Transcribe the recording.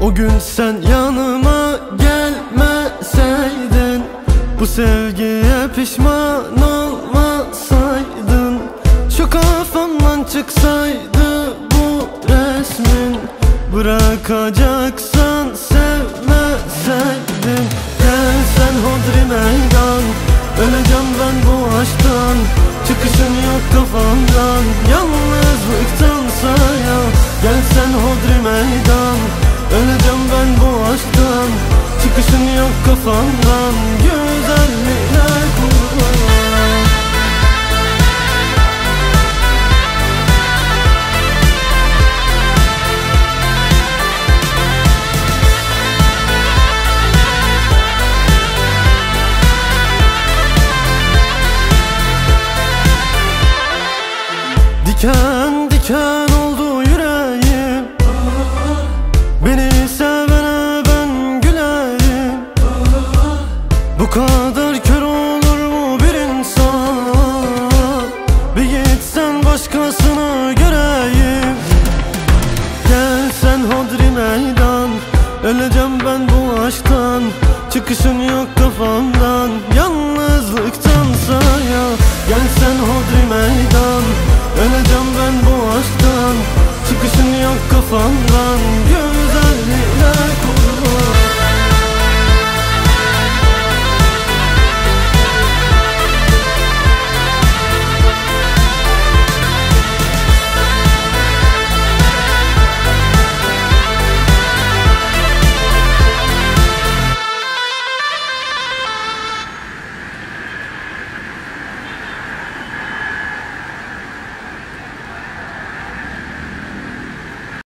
O gün sen yanıma gelmeseydin, bu sevgiye pişman olmasaydın, şu kafamdan çıksaydı bu resmin, bırakacaksan sevmeseydin. Gel sen hodri meydan, öleceğim ben bu aşktan, çıkışın yok kafamdan, yalnızlıktansa ya. Gel sen hodri meydan, öleceğim ben bu aşktan, çıkışın yok kafamdan, güzellikler kurban. Diken diken oldu yüreğim, beni sevene ben gülerim. Bu kadar kör olur mu bir insan? Bir gitsen başkasını göreyim. Gel sen hodri meydan, öleceğim ben bu aşktan, çıkışın yok kafamdan, yalnızlıktansa ya. Gel sen hodri meydan, öleceğim ben bu aşktan, çıkışın yok kafamdan, güzellikler